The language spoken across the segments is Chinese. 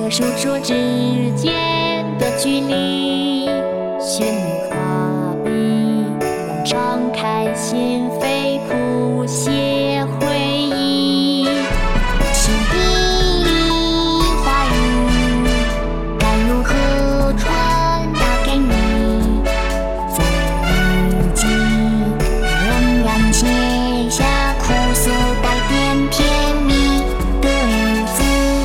数出之间的距离，旋律画笔，让敞开心扉，谱写回忆。心底话语该如何传达给你？在日记仍然写下苦涩带点甜蜜的日子。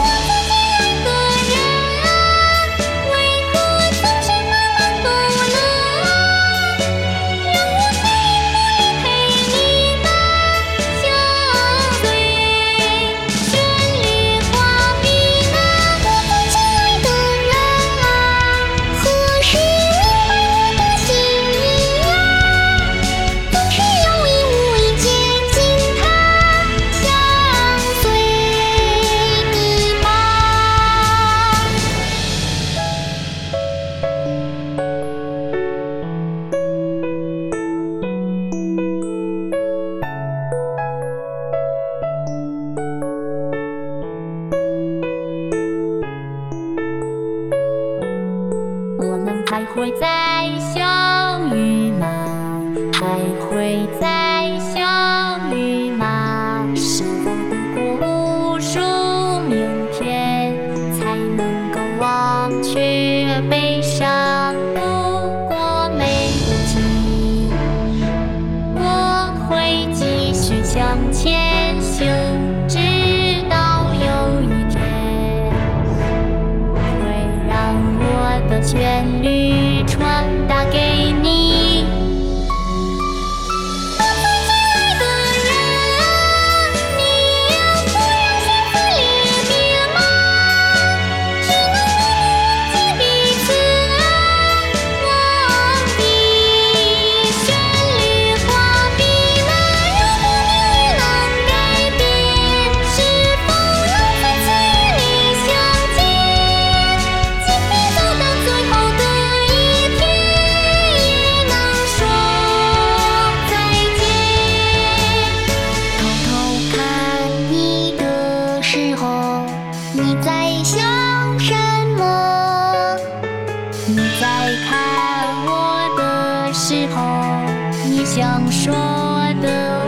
还会再相遇吗？还会再相遇吗？是否度过无数明天，才能够忘却悲伤，度过每一季？我会继续向前行，直到有一天，会让我的旋律传达给你。你在想什么？你在看我的时候，你想说的